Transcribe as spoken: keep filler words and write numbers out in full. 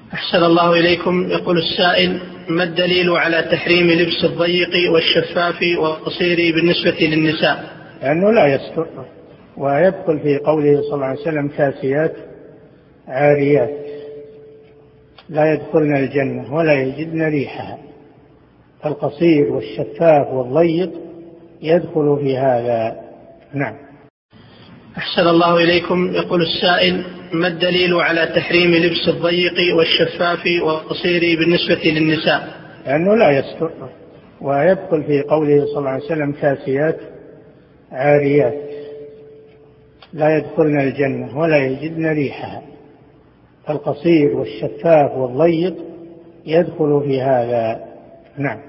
أحسن الله إليكم. يقول السائل: ما الدليل على تحريم لبس الضيق والشفاف والقصير بالنسبة للنساء؟ لأنه لا يستر، ويدخل في قوله صلى الله عليه وسلم: كاسيات عاريات لا يدخلن الجنة ولا يجدن ريحها. القصير والشفاف والضيق يدخل في هذا. نعم. أحسن الله إليكم. يقول السائل: ما الدليل على تحريم لبس الضيق والشفاف والقصير بالنسبة للنساء؟ لأنه لا يستر، ويدخل في قوله صلى الله عليه وسلم: كاسيات عاريات لا يدخلن الجنة ولا يجدن ريحها. القصير والشفاف والضيق يدخل في هذا. نعم.